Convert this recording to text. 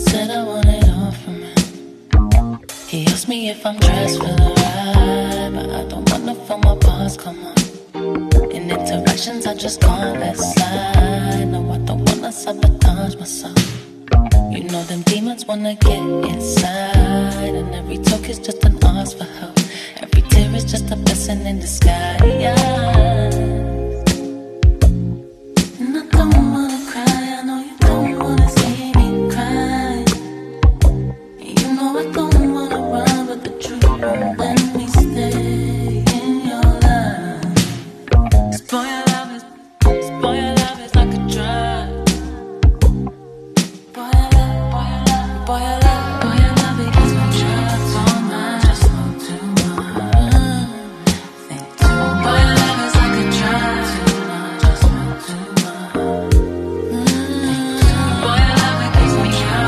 said I want it all from him. He asked me if I'm dressed for the ride, but I don't wanna feel my bars come on. In interactions I just can't let slide. No, I don't wanna sabotage myself. You know them demons wanna get inside, and every talk is just an ask for help. Every tear is just a blessing in disguise. And I don't wanna cry, I know you don't wanna see me cry. You know I don't wanna run, but the truth won't let me stay in your life. Spoil your love is like a drug. Boy, your love, boy, your love, boy, your love.